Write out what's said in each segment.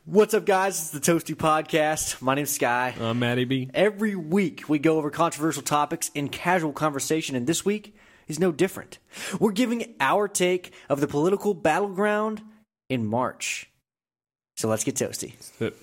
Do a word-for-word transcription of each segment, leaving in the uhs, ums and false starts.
What's up, guys? It's the Toasty Podcast. My name's Sky. I'm Matty B. Every week, we go over controversial topics in casual conversation, and this week is no different. We're giving our take of the political battleground in March. So let's get toasty. Sit.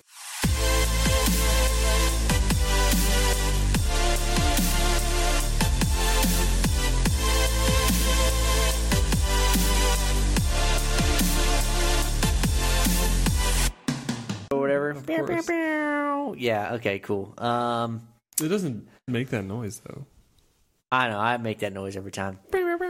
Or whatever. Of course. Yeah, okay, cool. Um, It doesn't make that noise though. I know, I make that noise every time. Because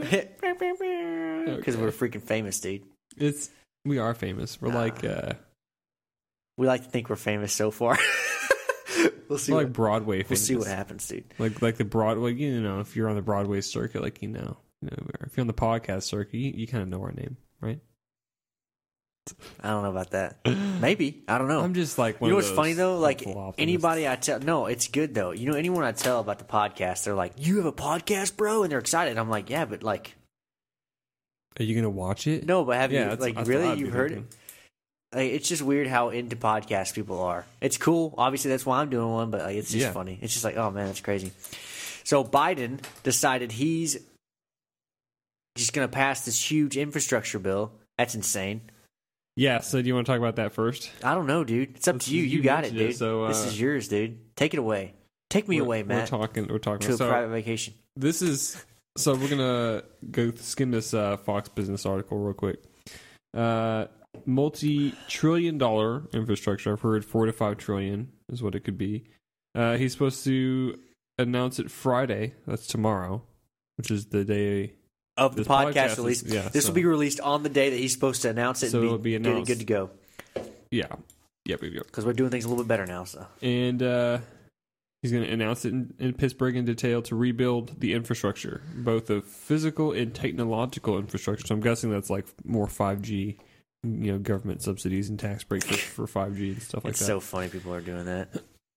we're freaking famous, dude. It's we are famous. We're Nah. like uh We like to think we're famous so far. We'll see we're what, like Broadway we'll famous. see what happens, dude. Like like the Broadway, you know, if you're on the Broadway circuit, like you know, you know, if you're on the podcast circuit, you, you kind of know our name, right? I don't know about that. Maybe. I don't know. I'm just like one You know of what's those funny though? Like hopeful optimists. anybody I tell, no, it's good though. You know, anyone I tell about the podcast, they're like, "You have a podcast, bro," and they're excited. I'm like, "Yeah, but like, Are you gonna watch it? no, but have Yeah, you that's- like that's what really I'd be you've heard thinking. it?" Like, it's just weird how into podcasts people are. It's cool. Obviously, that's why I'm doing one, but like, it's just Yeah. funny. It's just like, oh man, that's crazy. So Biden decided he's just gonna pass this huge infrastructure bill. That's insane. Yeah. So do you want to talk about that first? I don't know, dude. It's up Let's- to you. You you got it, mentioned it, dude. so, this uh, is yours, dude. Take it away. Take me We're- away, Matt, We're talking. We're talking. to a so private vacation. this is so we're gonna go skim this uh, Fox Business article real quick. Uh, multi-trillion dollar infrastructure. I've heard four to five trillion is what it could be. Uh, he's supposed to announce it Friday. That's tomorrow, which is the day. Of the This podcast, podcast is- release. yeah, this so- will be released on the day that he's supposed to announce it So and it'll be, be good, announced. good to go. Yeah, yep, yep, yep. Because we're doing things a little bit better now. So And uh, he's going to announce it in, in Pittsburgh in detail to rebuild the infrastructure, both the physical and technological infrastructure. So I'm guessing that's like more five G, you know, government subsidies and tax breaks for, for five G and stuff like it's that. so funny people are doing that.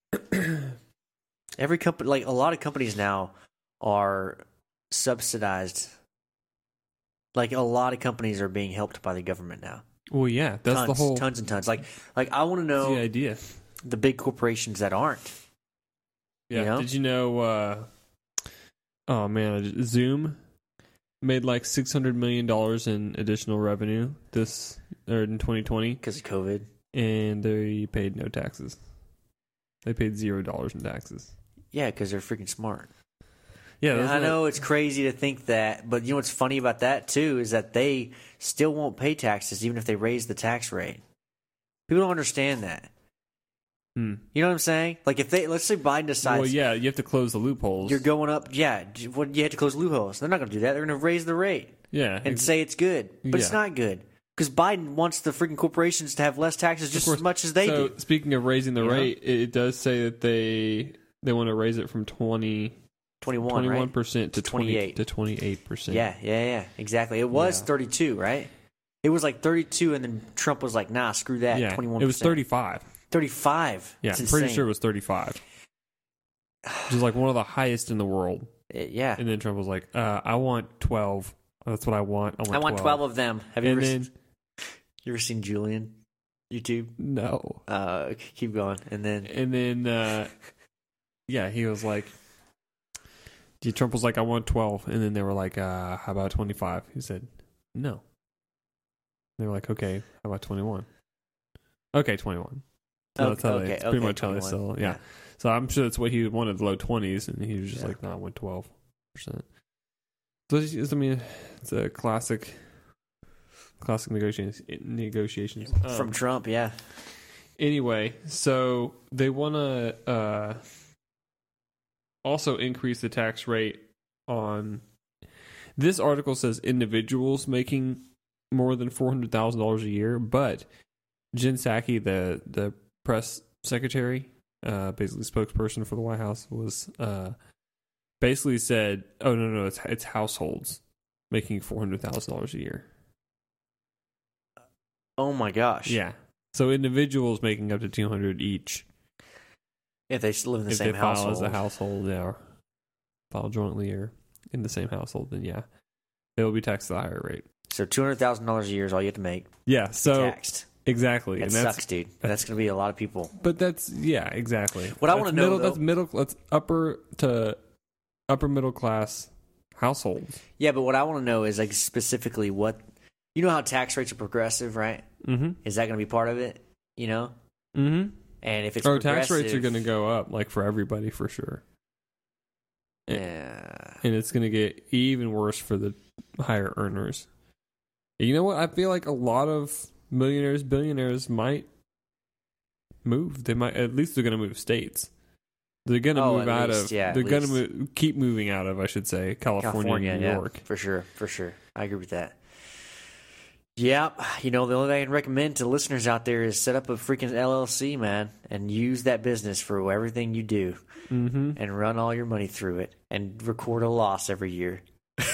Every company, like a lot of companies now, are subsidized. Like a lot of companies are being helped by the government now. Well, yeah, that's tons, the whole tons and tons. Like, like I want to that's know the idea. the big corporations that aren't. Yeah. You know? Did you know? Uh, oh man, Zoom made like six hundred million dollars in additional revenue this or in twenty twenty, Because of COVID. and they paid no taxes. They paid zero dollars in taxes. Yeah, because they're freaking smart. Yeah, And that's I what- know it's crazy to think that, but you know what's funny about that too is that they still won't pay taxes even if they raise the tax rate. People don't understand that. Hmm. You know what I'm saying? Like if they, let's say Biden decides Well, yeah, you have to close the loopholes. you're going up, yeah, what you have to close loopholes. They're not going to do that. They're going to raise the rate yeah, and say it's good, but it's Yeah. not good because Biden wants the freaking corporations to have less taxes just course. as much as they so, do. speaking of raising the You know? rate, it, it does say that they they want to raise it from twenty, twenty-one, twenty-one right? percent to To twenty-eight. to twenty-eight percent. Yeah, yeah, yeah, exactly. It was Yeah. thirty-two, right? It was like thirty-two, and then Trump was like, "Nah, screw that." yeah. twenty-one. It was thirty-five. thirty-five. Yeah, It's I'm pretty insane. sure it was thirty-five. Which is like one of the highest in the world. It- yeah, And then Trump was like, uh, "I want twelve. That's what I want. I want, I want twelve of them. Have you And ever then seen, you ever seen Julian YouTube? no. Uh, okay, keep going, and then And then, uh, yeah, he was like, yeah, Trump was like, I want twelve. And then they were like, uh, how about twenty-five? He said, no. They were like, okay, how about twenty-one? Okay, twenty-one. So that's how they, okay, it's pretty okay, much how they twenty-one. sell. Yeah. So I'm sure that's what he wanted, the low twenties. And he was just Yeah. like, no, I want twelve percent. So, it's, it's- I mean, it's a classic, classic negotiations. negotiations. from Um, Trump, yeah. Anyway, so they want to uh, also increase the tax rate on. This article says individuals making more than four hundred thousand dollars a year, but Jen Psaki, the the press secretary, uh, basically spokesperson for the White House, was uh, basically said, "Oh no, no, it's it's households making four hundred thousand dollars a year." Oh my gosh. Yeah. So individuals making up to two hundred each. If they live in the if same they file household. as a household, yeah, or file jointly or in the same household, then yeah, they will be taxed at a higher rate. So two hundred thousand dollars a year is all you have to make. Yeah. So taxed. Exactly. That and that's, sucks, dude. That's going to be a lot of people. But that's yeah, exactly. What I That's wanna know, middle, though- that's middle that's upper to upper middle class households. Yeah, but what I want to know is like specifically what you know how tax rates are progressive, right? Mm-hmm. Is that going to be part of it? You know, Mm-hmm. and if it's Oh, tax rates are progressive- going to go up, like for everybody, for sure. Yeah. And it's going to get even worse for the higher earners. You know what? I feel like a lot of millionaires, billionaires might move. They might, at least they're going to move states. They're going to Oh, move at out least, of. yeah, at they're going to least. move, keep moving out of. I should say California, California, and New yeah, York. for sure, for sure. I agree with that. Yeah, you know, the only thing I can recommend to listeners out there is set up a freaking L L C, man, and use that business for everything you do, Mm-hmm. and run all your money through it, and record a loss every year.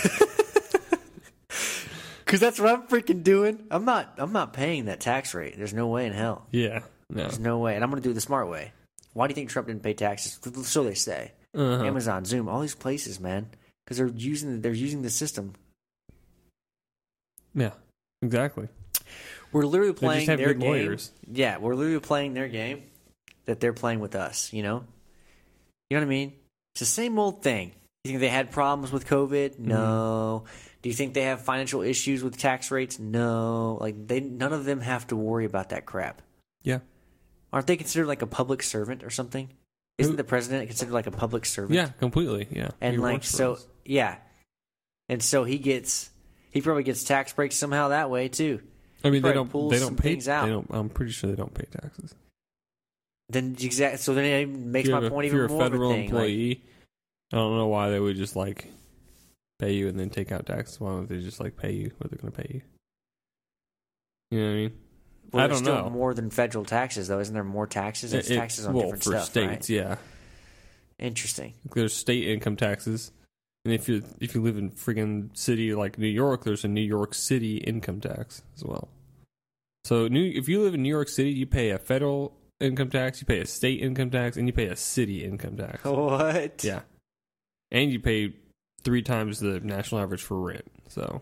Because that's what I'm freaking doing. I'm not. I'm not paying that tax rate. There's no way in hell. Yeah. No. There's no way, and I'm going to do it the smart way. Why do you think Trump didn't pay taxes? So they say. Uh-huh. Amazon, Zoom, all these places, man, because they're using they're using the system. Yeah. Exactly. We're literally They playing just have their good game. lawyers. Yeah, we're literally playing their game that they're playing with us. You know, you know what I mean? It's the same old thing. You think they had problems with COVID? No. Mm-hmm. Do you think they have financial issues with tax rates? No. Like they, none of them have to worry about that crap. Yeah. Aren't they considered like a public servant or something? Isn't Who- the president considered like a public servant? Yeah. Completely. Yeah. And He like works for so, us. yeah. And so he gets, he probably gets tax breaks somehow that way too. I mean, they probably don't. pulls They some don't pay. things out. They don't. I'm pretty sure they don't pay taxes. Then exact. So then it makes If my you're a- point if even you're more a of a federal thing. Like, employee, I don't know why they would just like pay you and then take out taxes. Why don't they just like pay you what they're going to pay you? You know what I mean? well, I there's don't still know. more than federal taxes, though. Isn't there more taxes? It's It- taxes on well, different for stuff, states, right? yeah. Interesting. There's state income taxes, and if you if you live in friggin' city like New York, there's a New York City income tax as well. So, New if you live in New York City, you pay a federal income tax, you pay a state income tax, and you pay a city income tax. What? Yeah. And you pay three times the national average for rent. So,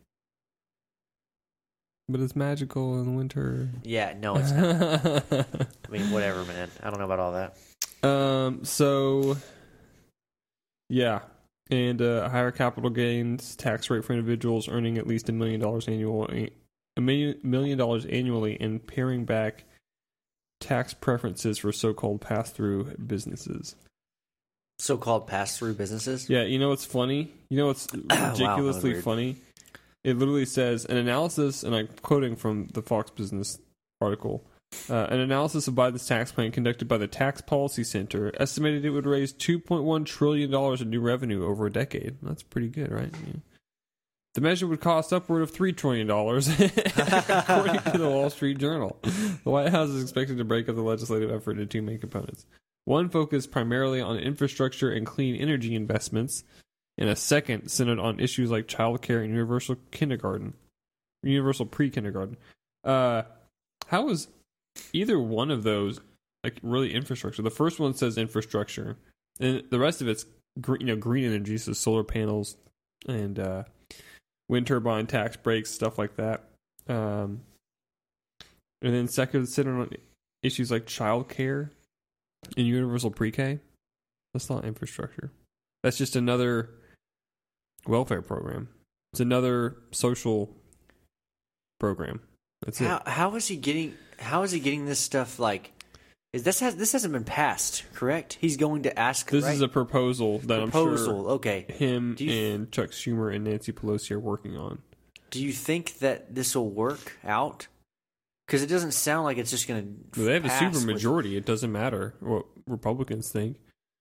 but it's magical in the winter. Yeah. No, it's not. I mean, whatever, man. I don't know about all that. um. So, yeah, and uh, higher capital gains tax rate for individuals earning at least a million dollars annual, a million million dollars annually, and paring back tax preferences for so-called pass-through businesses. So-called pass-through businesses. Yeah, you know what's funny? You know what's that was ridiculously weird. funny? It literally says an analysis, and I'm quoting from the Fox Business article. Uh, an analysis of Biden's tax plan conducted by the Tax Policy Center estimated it would raise two point one trillion dollars in new revenue over a decade. That's pretty good, right? Yeah. The measure would cost upward of three trillion dollars, according to the Wall Street Journal. The White House is expected to break up the legislative effort into two main components. One focused primarily on infrastructure and clean energy investments, and a second centered on issues like childcare and universal kindergarten, universal pre-kindergarten. Uh, how is either one of those like really infrastructure? The first one says infrastructure, and the rest of it's green, you know, green energy, so solar panels and uh, wind turbine tax breaks, stuff like that. Um, and then second centered on issues like childcare and universal pre-K. That's not infrastructure. That's just another welfare program. It's another social program. That's How it. how is he getting? How is he getting this stuff? Like, is this has this hasn't been passed? Correct. He's going to ask. This right? is a proposal that proposal. I'm sure Okay. him Do you- and Chuck Schumer and Nancy Pelosi are working on. Do you think that this will work out? Because it doesn't sound like it's just going to. They have a super majority. It doesn't matter what Republicans think.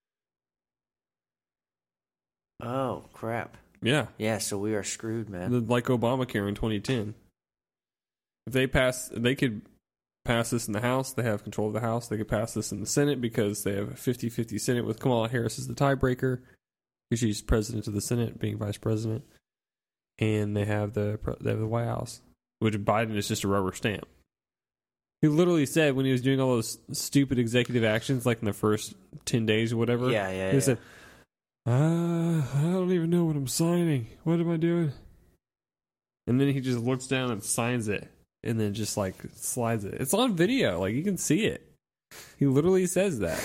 Oh crap! Yeah. Yeah, so we are screwed, man. Like Obamacare in twenty ten. If they pass, they could pass this in the House. They have control of the House. They could pass this in the Senate because they have a fifty-fifty Senate with Kamala Harris as the tiebreaker because she's president of the Senate, being vice president. And they have the they have the White House, which Biden is just a rubber stamp. He literally said when he was doing all those stupid executive actions, like in the first ten days or whatever, Yeah, yeah, he yeah. said, uh, I don't even know what I'm signing. What am I doing? And then he just looks down and signs it. and then just like slides it. It's on video, like you can see it. He literally says that.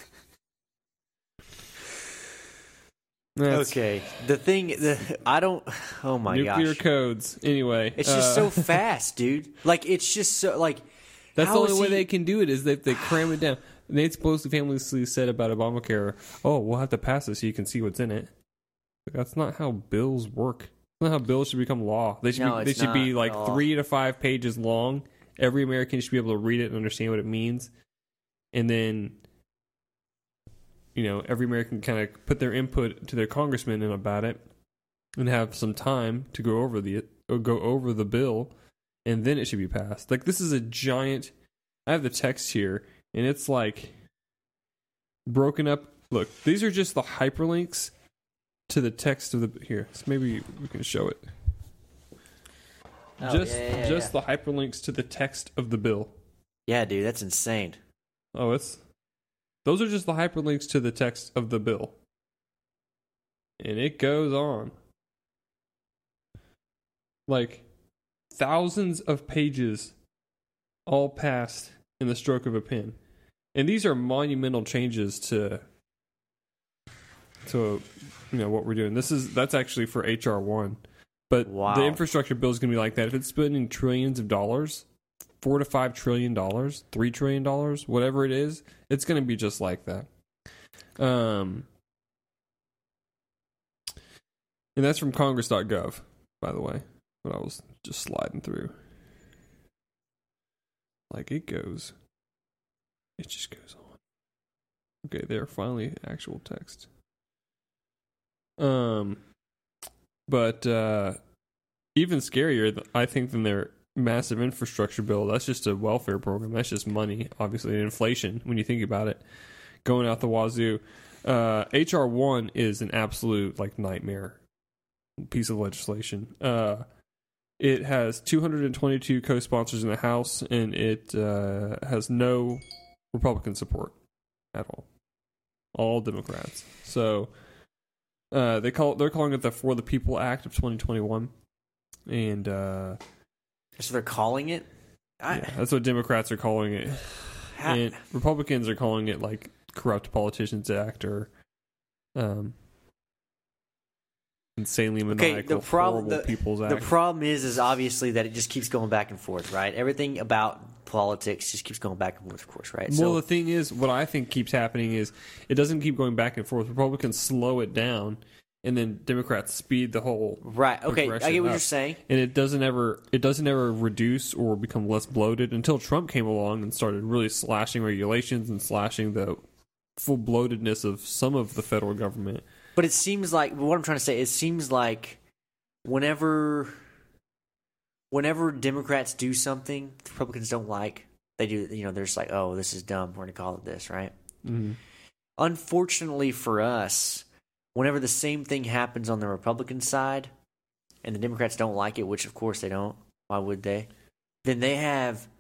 That's okay, the thing, the I don't. Oh my gosh, nuclear codes. Anyway, it's just so uh, fast, dude. Like it's just so like. That's how the only is way he- they can do it is that they cram it down. Nate Pelosi famously said about Obamacare, "Oh, we'll have to pass it so you can see what's in it." But that's not how bills work. That's not how bills should become law. They should No, be, they it's should be not like at all. three to five pages long. Every American should be able to read it and understand what it means, and then, you know, every American kind of put their input to their congressman in about it, and have some time to go over the or go over the bill, and then it should be passed. Like this is a giant. I have the text here, and it's like broken up. Look, these are just the hyperlinks to the text of the here. So maybe we can show it. Oh, just yeah, yeah, just yeah. the hyperlinks to the text of the bill. Yeah, dude, that's insane. Oh, it's those are just the hyperlinks to the text of the bill. And it goes on. Like thousands of pages all passed in the stroke of a pen. And these are monumental changes to to you know what we're doing. This is that's actually for H R one. But Wow. the infrastructure bill is going to be like that. If it's spending trillions of dollars, four to five trillion dollars, three trillion dollars, whatever it is, it's going to be just like that. Um, and that's from Congress dot gov, by the way. But I was just sliding through. Like it goes, it just goes on. Okay, there, finally actual text. Um. But uh, even scarier, I think, than their massive infrastructure bill, that's just a welfare program. That's just money, obviously, and inflation, when you think about it, going out the wazoo. Uh, H R one is an absolute like nightmare piece of legislation. Uh, it has two hundred twenty-two co-sponsors in the House, and it uh, has no Republican support at all. All Democrats. So... Uh, they call they're calling it the For the People Act of twenty twenty-one, and uh, So they're calling it. I, yeah, that's what Democrats are calling it, ha- and Republicans are calling it like Corrupt Politicians Act or um, insanely maniacal, Okay, the problem- horrible the- People's the Act. problem is, is obviously that it just keeps going back and forth, right? Everything about politics just keeps going back and forth, of course, right? well, So the thing is, what I think keeps happening is it doesn't keep going back and forth. Republicans slow it down, and then Democrats speed the whole right, okay, I progression get what up. you're saying. And it doesn't ever it doesn't ever reduce or become less bloated until Trump came along and started really slashing regulations and slashing the full bloatedness of some of the federal government. But it seems like what I'm trying to say. It seems like whenever, whenever Democrats do something the Republicans don't like, they do. You know, they're just like, "Oh, this is dumb. We're going to call it this," right? Mm-hmm. Unfortunately for us, whenever the same thing happens on the Republican side, and the Democrats don't like it, which of course they don't. Why would they? Then they have.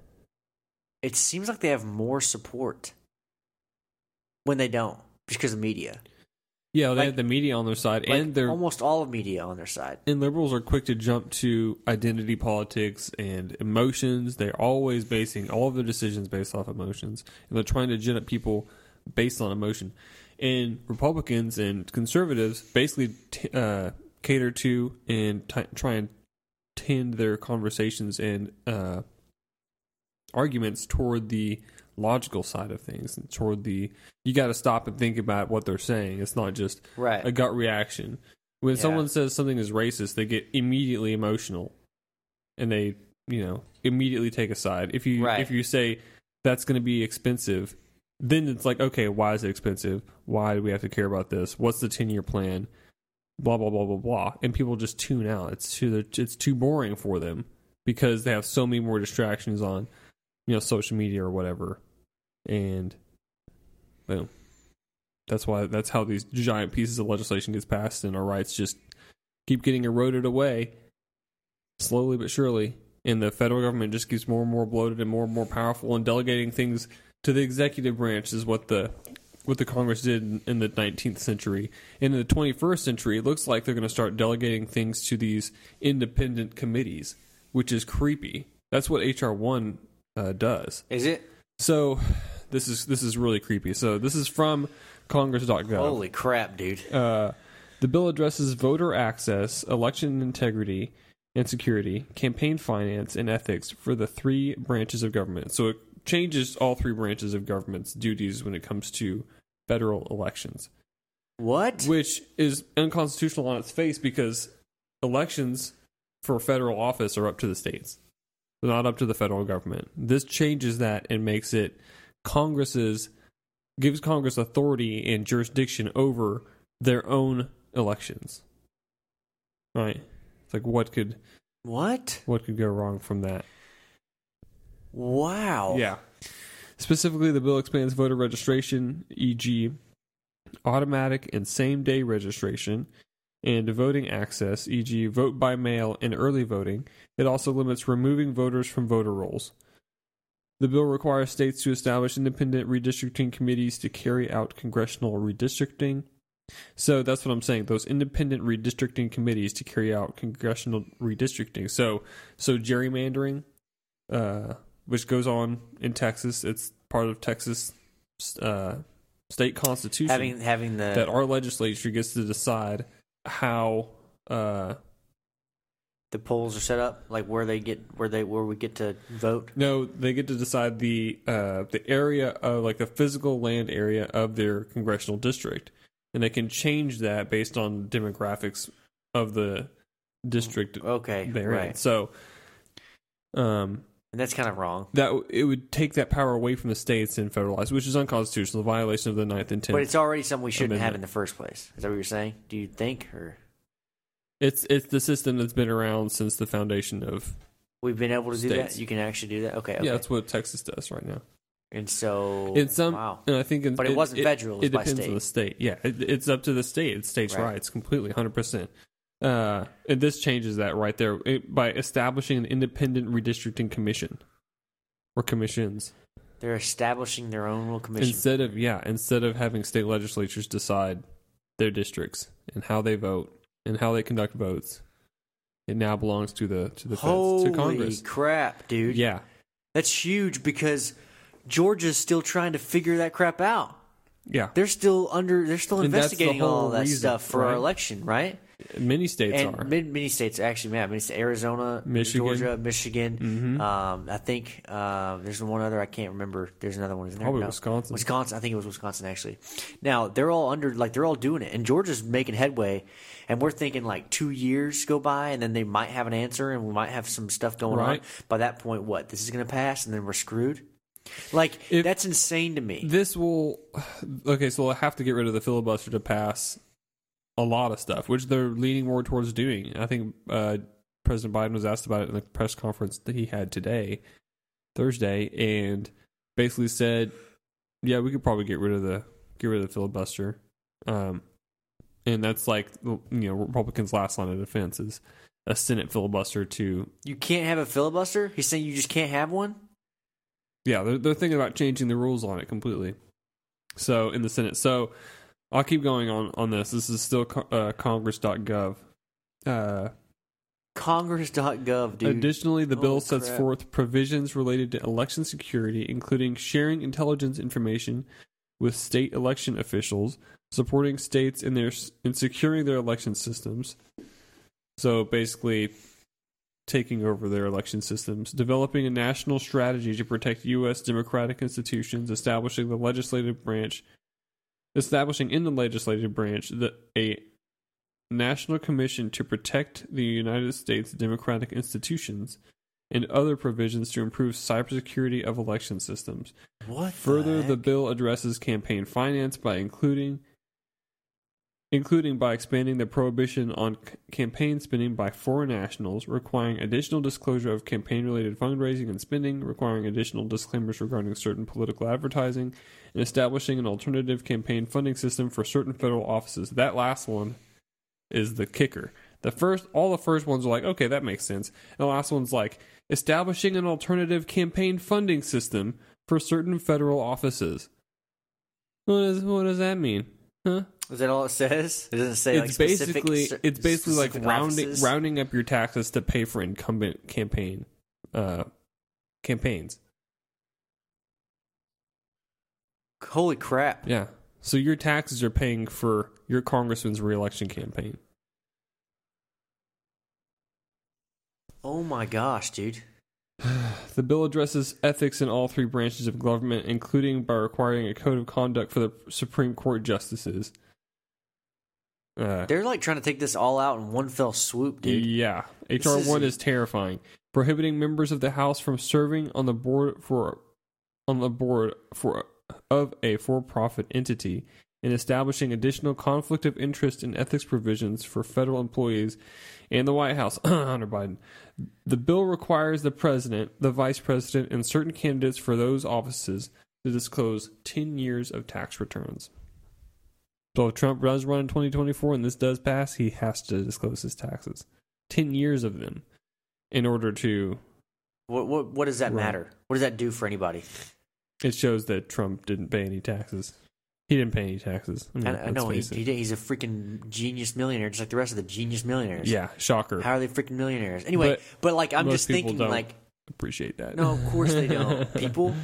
It seems like they have more support when they don't, just because of media. Yeah, they Like- have the media on their side, Like and they're almost all of media on their side. and liberals are quick to jump to identity politics and emotions. They're always basing all of their decisions based off emotions, and they're trying to gin up people based on emotion. And Republicans and conservatives basically t- uh, cater to and t- try and tend their conversations and uh, arguments toward the logical side of things, and toward the you got to stop and think about what they're saying. It's not just Right. a gut reaction. When Yeah. someone says something is racist, they get immediately emotional, and they, you know, immediately take a side. If you Right. if you say that's going to be expensive, then it's like, okay, why is it expensive? Why do we have to care about this? What's the ten year plan? Blah blah blah blah blah. And people just tune out. It's too it's too boring for them because they have so many more distractions on, you know, social media or whatever, and boom. That's why. That's how these giant pieces of legislation gets passed, and our rights just keep getting eroded away, slowly but surely. And the federal government just keeps more and more bloated and more and more powerful, and delegating things to the executive branch is what the what the Congress did in, in the nineteenth century. In the twenty-first century, it looks like they're going to start delegating things to these independent committees, which is creepy. That's what H R one uh, does. Is it? So this is this is really creepy. So this is from Congress dot gov. Holy crap, dude. Uh, the bill addresses voter access, election integrity and security, campaign finance, and ethics for the three branches of government. So it changes all three branches of government's duties when it comes to federal elections. What? Which is unconstitutional on its face because elections for federal office are up to the states. They're not up to the federal government. This changes that and makes it Congress's gives Congress authority and jurisdiction over their own elections. Right? It's like what could What? what could go wrong from that? Wow. Yeah. Specifically, the bill expands voter registration, for example, automatic and same-day registration, and voting access, for example, vote by mail and early voting. It also limits removing voters from voter rolls. The bill requires states to establish independent redistricting committees to carry out congressional redistricting. So that's what I'm saying, those independent redistricting committees to carry out congressional redistricting. So so gerrymandering, uh, which goes on in Texas, it's part of Texas uh, state constitution. Having having the that our legislature gets to decide how uh, the polls are set up, like where they get where they where we get to vote. No, they get to decide the uh, the area of like the physical land area of their congressional district, and they can change that based on demographics of the district. Okay, they're right. in. So, um, and that's kind of wrong. That it would take that power away from the states and federalize, which is unconstitutional, a violation of the Ninth and Tenth. But it's already something we shouldn't Amendment. have in the first place. Is that what you're saying? Do you think, or It's it's the system that's been around since the foundation of. we've been able to do States. that? You can actually do that. Okay, okay. Yeah, that's what Texas does right now. And so, In some, wow. and I think, in, But it wasn't federal, it was It by depends state. on the state. Yeah, it, it's up to the state. It's states' Right. rights completely, hundred percent. Uh, and this changes that right there it, by establishing an independent redistricting commission or commissions They're establishing their own little commission. instead of yeah, instead of having state legislatures decide their districts and how they vote and how they conduct votes. It now belongs to the to the feds, Holy to Congress. crap, dude! Yeah, That's huge because Georgia's still trying to figure that crap out. yeah. They're still under. They're still And that's the investigating all whole that reason, stuff for our right? election, right? Many states and are. many, many states actually, man, many states, Arizona, Michigan. Georgia, Michigan. Mhm. Um, I think uh, there's one other I can't remember. There's another one. Isn't there? Probably No. Wisconsin. Wisconsin. I think it was Wisconsin actually. Now they're all under, like they're all doing it, and Georgia's making headway. And we're thinking like two years go by, and then they might have an answer, and we might have some stuff going Right. on. By that point, what? This is going to pass, and then we're screwed. Like If- that's insane to me. This will okay, so they'll have to get rid of the filibuster to pass a lot of stuff, which they're leaning more towards doing. I think uh, President Biden was asked about it in the press conference that he had today, Thursday, and basically said, "Yeah, we could probably get rid of the get rid of the filibuster." Um, and that's like you know Republicans' last line of defense is a Senate filibuster to You can't have a filibuster. He's saying you just can't have one. Yeah, they're, they're thinking about changing the rules on it completely. So, in the Senate. So, I'll keep going on, on this. This is still co- uh, Congress dot gov. Uh, Congress dot gov, dude. additionally, the bill Holy sets crap. forth provisions related to election security, including sharing intelligence information with state election officials, supporting states in, their, in securing their election systems. So, basically, taking over their election systems, developing a national strategy to protect U S democratic institutions, establishing the legislative branch, establishing in the legislative branch the, a national commission to protect the United States democratic institutions, and other provisions to improve cybersecurity of election systems. What? Further, the, the heck? bill addresses campaign finance by including including by expanding the prohibition on c- campaign spending by foreign nationals, requiring additional disclosure of campaign-related fundraising and spending, requiring additional disclaimers regarding certain political advertising, and establishing an alternative campaign funding system for certain federal offices. That last one is the kicker. The first, all the first ones are like, okay, that makes sense. And the last one's like, establishing an alternative campaign funding system for certain federal offices. What does what does that mean? Huh? Is that all it says? It doesn't say like It's specific, basically cer- it's basically like specific rounding offices? rounding up your taxes to pay for incumbent campaign uh, campaigns. Holy crap. Yeah. So your taxes are paying for your congressman's reelection campaign. Oh my gosh, dude. The bill addresses ethics in all three branches of government, including by requiring a code of conduct for the Supreme Court justices. Uh, They're like trying to take this all out in one fell swoop, dude. Yeah. H R one is- is terrifying. Prohibiting members of the House from serving on the board for on the board for of a for-profit entity, and establishing additional conflict of interest and ethics provisions for federal employees and the White House. Hunter Biden. The bill requires the president, the vice president, and certain candidates for those offices to disclose ten years of tax returns. So if Trump does run in twenty twenty-four and this does pass, he has to disclose his taxes. ten years of them in order to... What what what does that Right. matter? What does that do for anybody? It shows that Trump didn't pay any taxes. He didn't pay any taxes. I, mean, I, I let's know he, face it. he did- he's a freaking genius millionaire, just like the rest of the genius millionaires. Yeah, shocker. How are they freaking millionaires? Anyway, But but, like I'm most just people thinking, don't. like, Appreciate that. no, of course they don't. People,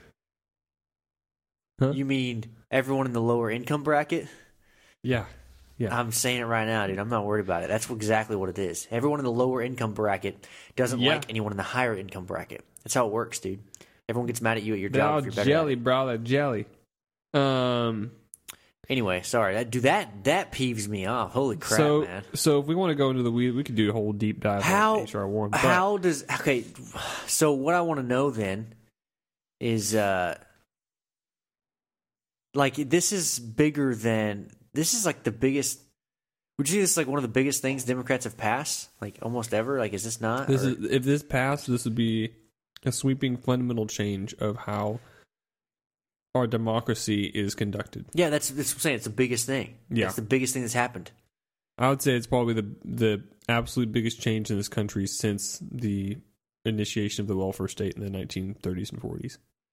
Huh? you mean everyone in the lower income bracket? Yeah. Yeah. I'm saying it right now, dude. I'm not worried about it. That's exactly what it is. Everyone in the lower income bracket doesn't Yeah. like anyone in the higher income bracket. That's how it works, dude. Everyone gets mad at you at your They're job all if you're better. jelly, At it. bro. That jelly. Um. Anyway, sorry, that, dude. That that peeves me off. Holy crap, so, man. so if we want to go into the weed, we could do a whole deep dive How on H R one. But how does okay? So what I want to know then is uh like this is bigger than this is like the biggest. Would you say this is like one of the biggest things Democrats have passed, like almost ever? Like, is this not? this Or- is if this passed, this would be a sweeping fundamental change of how our democracy is conducted. yeah, that's that's what I'm saying. It's the biggest thing. Yeah. It's the biggest thing that's happened. I would say it's probably the the absolute biggest change in this country since the initiation of the welfare state in the nineteen thirties and forties.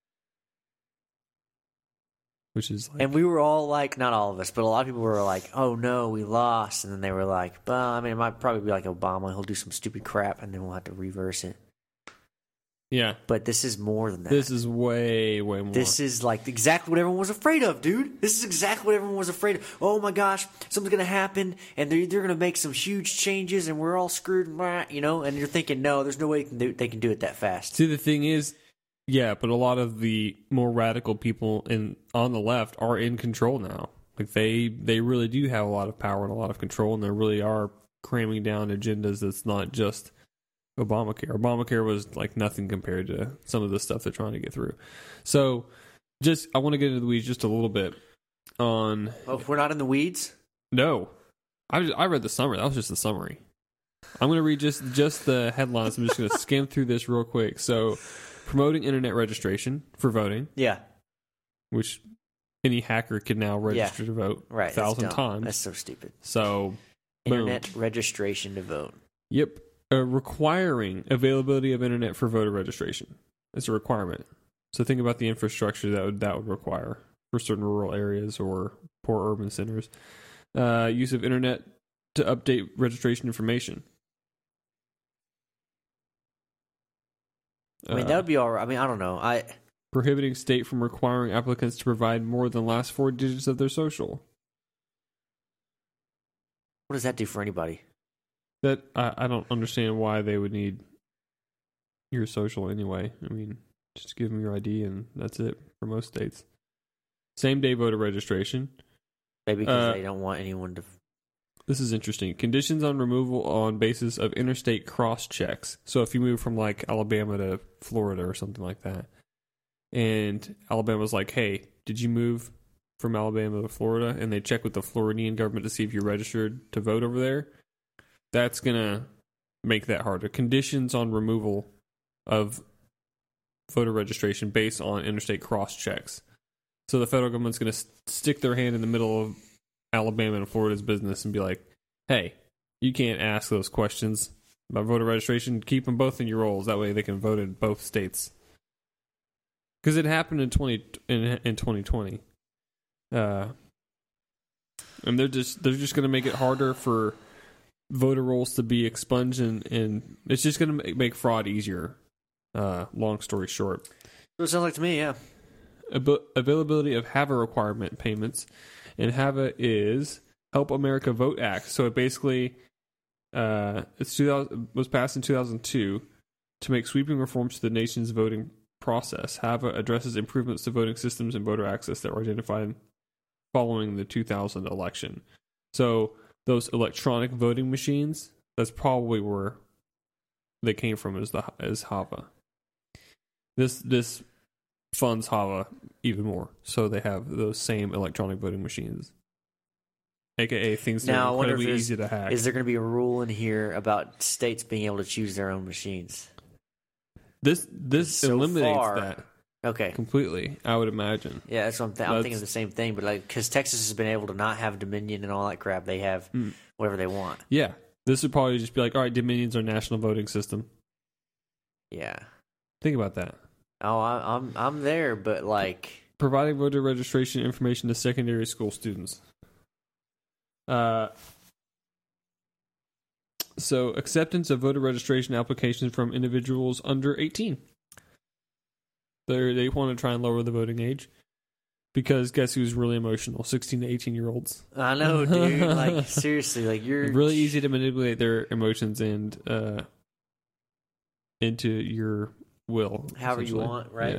Which is like, And we were all like, not all of us, but a lot of people were like, "Oh no, we lost," and then they were like, "Well, I mean, it might probably be like Obama. He'll do some stupid crap, and then we'll have to reverse it." yeah, But this is more than that. this is way way more. This is like exactly what everyone was afraid of, dude. This is exactly what everyone was afraid of. Oh my gosh, something's gonna happen, and they're they're gonna make some huge changes, and we're all screwed, you know. And you're thinking, no, there's no way they can do, they can do it that fast. See, the thing is, yeah, but a lot of the more radical people in on the left are in control now. Like they they really do have a lot of power and a lot of control, and they really are cramming down agendas that's not just Obamacare. Obamacare was like nothing compared to some of the stuff they're trying to get through. So, just I want to get into the weeds just a little bit on. Oh, if we're not in the weeds. No, I just, I read the summary. That was just the summary. I'm going to read just just the headlines. I'm just going to skim through this real quick. So, promoting internet registration for voting, Yeah, which any hacker can now register Yeah. to vote right. a thousand that's dumb. times. That's so stupid. So, boom. Internet registration to vote. Yep. Uh, requiring availability of internet for voter registration. It's a requirement. So think about the infrastructure that would that would require for certain rural areas or poor urban centers. Uh, use of internet to update registration information. I mean, Uh, that would be all right. I mean, I don't know. I prohibiting state from requiring applicants to provide more than the last four digits of their social. what does that do for anybody? That I, I don't understand why they would need your social anyway. I mean, just give them your I D and that's it for most states. Same day voter registration. Maybe because Uh, they don't want anyone to. This is interesting. Conditions on removal on basis of interstate cross checks. So if you move from like Alabama to Florida or something like that, and Alabama's like, hey, did you move from Alabama to Florida? And they check with the Floridian government to see if you're registered to vote over there. That's going to make that harder. Conditions on removal of voter registration based on interstate cross checks. So the federal government's going to st- stick their hand in the middle of Alabama and Florida's business and be like, hey, you can't ask those questions about voter registration. Keep them both in your roles. That way they can vote in both states. Because it happened in twenty in, in twenty twenty. Uh, and they're just they're just going to make it harder for voter rolls to be expunged, and, and it's just going to make fraud easier. Uh, long story short. It sounds like to me, yeah. Ab- availability of H A V A requirement payments. And H A V A is Help America Vote Act. So it basically uh, it's two thousand, was passed in two thousand two to make sweeping reforms to the nation's voting process. H A V A addresses improvements to voting systems and voter access that were identified following the two thousand election. So those electronic voting machines, that's probably where they came from as the as H A V A. This this funds H A V A even more, so they have those same electronic voting machines, aka things that Now, I are wonder if incredibly there's- easy to hack. Is there going to be a rule in here about states being able to choose their own machines? This this So eliminates far- that Okay. completely, I would imagine. Yeah, that's what I'm, th- I'm thinking That's- of the same thing, but like, because Texas has been able to not have Dominion and all that crap, they have Mm. whatever they want. Yeah, this would probably just be like, all right, Dominion's our national voting system. Yeah. Think about that. Oh, I, I'm I'm there, but like, Providing voter registration information to secondary school students. Uh, so acceptance of voter registration applications from individuals under eighteen. They they want to try and lower the voting age because guess who's really emotional? sixteen to eighteen year olds. I know, dude. Like, seriously, like you're Really easy to manipulate their emotions and uh, into your will. However you essentially. want, right? Yeah.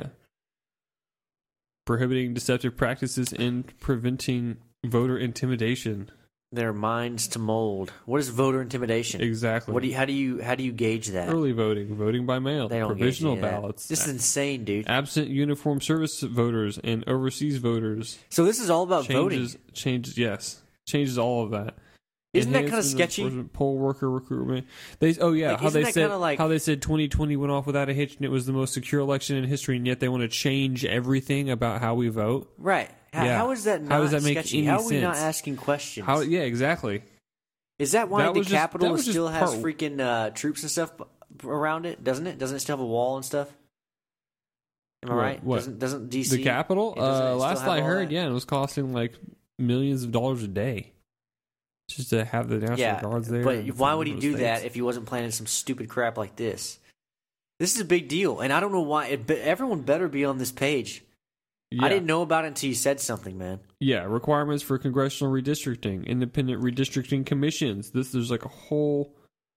Prohibiting deceptive practices and preventing voter intimidation. Their minds to mold. What is voter intimidation? Exactly. What do you? How do you? How do you gauge that? Early voting, voting by mail, They don't provisional gauge any of that. ballots, This is insane, dude. absent uniform service voters, and overseas voters. So this is all about Changes, voting. changes, yes, changes all of that. Isn't that kind of Enhancement sketchy? enforcement, Poll worker recruitment. They oh yeah, Like, how isn't they that said kinda like- how they said twenty twenty went off without a hitch and it was the most secure election in history, and yet they want to change everything about how we vote. Right. How, Yeah. how is that not How does that make sketchy? any How are we not sense? asking questions? How yeah, exactly. Is that why That the was just- that Capitol was just still has part- freaking uh, troops and stuff b- around it? Doesn't it? Doesn't it still have a wall and stuff? Am I What- right? what? Doesn't doesn't D C The Capitol? it doesn't- it Uh, still last have I all heard, that? yeah, it was costing like millions of dollars a day just to have the National Yeah, Guards there. but and why from would he those do states. that if he wasn't planning some stupid crap like this? This is a big deal, and I don't know why. It, but everyone better be on this page. Yeah. I didn't know about it until you said something, man. Yeah, requirements for congressional redistricting, independent redistricting commissions. This there's like a whole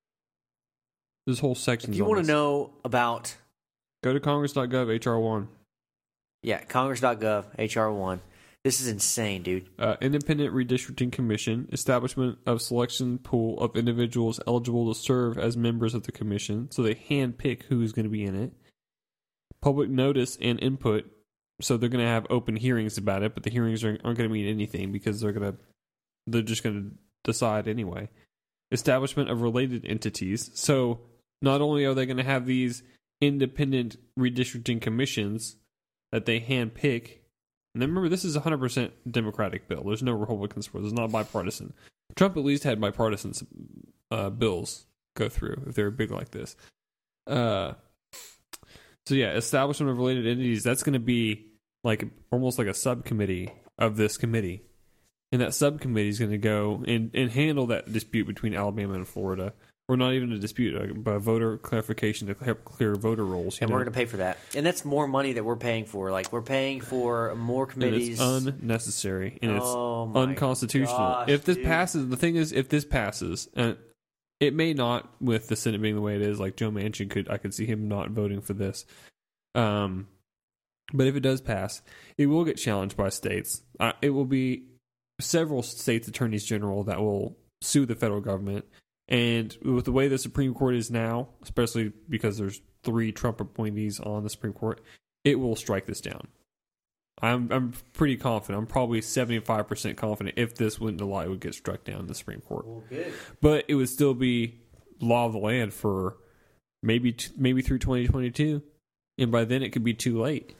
this whole section. If you want to know about, go to congress dot gov H R one. yeah, congress dot gov H R one. This is insane, dude. Uh, independent redistricting commission, establishment of selection pool of individuals eligible to serve as members of the commission, so they handpick who's going to be in it. Public notice and input, so they're going to have open hearings about it, but the hearings aren't, aren't going to mean anything because they're going to they're just going to decide anyway. Establishment of related entities, so not only are they going to have these independent redistricting commissions that they handpick. And then remember, this is a one hundred percent Democratic bill. There's no Republican support. It's not bipartisan. Trump at least had bipartisan uh, bills go through if they were big like this. Uh, so yeah, establishment of related entities, that's going to be like almost like a subcommittee of this committee. And that subcommittee is going to go and, and handle that dispute between Alabama and Florida. Or not even a dispute, like, but voter clarification to clear, clear voter rolls. You And know? we're going to pay for that. And that's more money that we're paying for. Like, we're paying for more And committees. it's unnecessary and it's Oh my unconstitutional. gosh, if this dude. passes, the thing is, if this passes, and it may not, with the Senate being the way it is, like Joe Manchin could, I could see him not voting for this. Um, but if it does pass, it will get challenged by states. Uh, it will be several states' attorneys general that will sue the federal government. And with the way the Supreme Court is now, especially because there's three Trump appointees on the Supreme Court, it will strike this down. I'm I'm pretty confident. I'm probably seventy-five percent confident if this went to law, it would get struck down in the Supreme Court. Well, good. But it would still be law of the land for maybe t- maybe through twenty twenty-two, and by then it could be too late.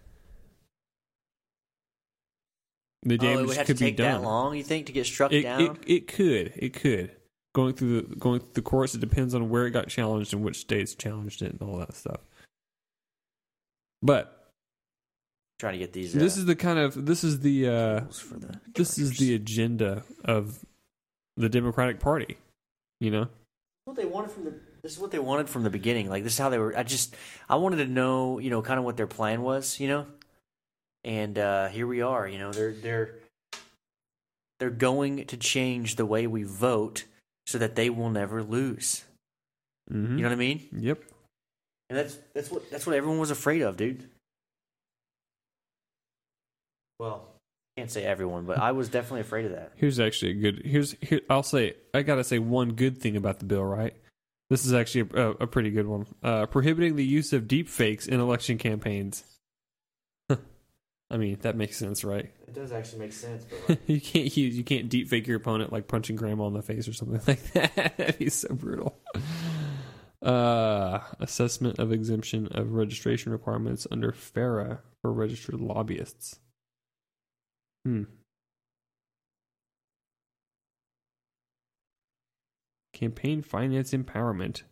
The Oh, damage it would have could to be take done. that long, you think, to get struck It, down? it it could it could going through the going through the courts. It depends on where it got challenged and which states challenged it and all that stuff. But Trying to get these. Uh, this is the kind of this is the uh, rules for the this is the agenda of the Democratic Party. You know, what they wanted from the This is what they wanted from the beginning. Like, this is how they were. I just, I wanted to know, you know, kind of what their plan was, you know? And uh, here we are, you know, they're, they're, they're going to change the way we vote so that they will never lose. Mm-hmm. You know what I mean? Yep. And that's, that's what, that's what everyone was afraid of, dude. Well, can't say everyone, but I was definitely afraid of that. Here's actually a good. Here's here. I'll say. I gotta say one good thing about the bill. Right. This is actually a, a pretty good one. Uh, prohibiting the use of deep fakes in election campaigns. I mean, that makes sense, right? It does actually make sense, but like... you can't use. You can't deep fake your opponent like punching grandma in the face or something like that. That'd be so brutal. Uh, assessment of exemption of registration requirements under FARA for registered lobbyists. Hmm. Campaign finance empowerment.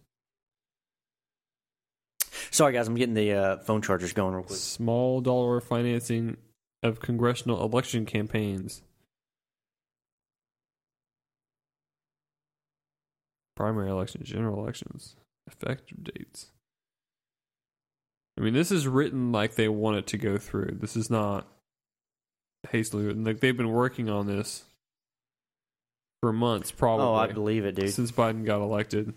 Sorry, guys, I'm getting the uh, phone chargers going real quick. Small dollar financing of congressional election campaigns. Primary elections, general elections, effective dates. I mean, this is written like they want it to go through. This is not hastily written. Like, they've been working on this for months, probably. Oh, I believe it, dude. Since Biden got elected.